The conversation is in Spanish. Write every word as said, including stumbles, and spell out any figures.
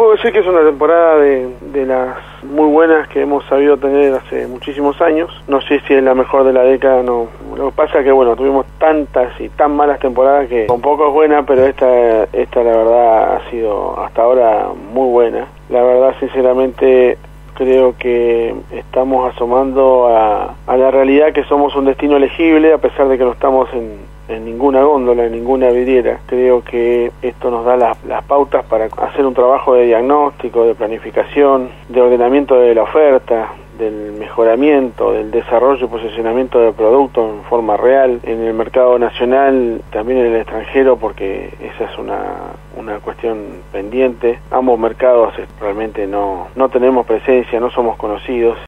puedo decir que es una temporada de, de las muy buenas que hemos sabido tener hace muchísimos años. No sé si es la mejor de la década, no. Lo que pasa es que, bueno, tuvimos tantas y tan malas temporadas que con poco es buena, pero esta, esta la verdad ha sido hasta ahora muy buena. La verdad, sinceramente, creo que estamos asomando a, a la realidad que somos un destino elegible, a pesar de que no estamos en, en ninguna góndola, en ninguna vidriera. Creo que esto nos da las, las pautas para hacer un trabajo de diagnóstico, de planificación, de ordenamiento de la oferta, del mejoramiento, del desarrollo y posicionamiento del producto en forma real en el mercado nacional, también en el extranjero, porque esa es una, una cuestión pendiente. Ambos mercados realmente no, no tenemos presencia, no somos conocidos.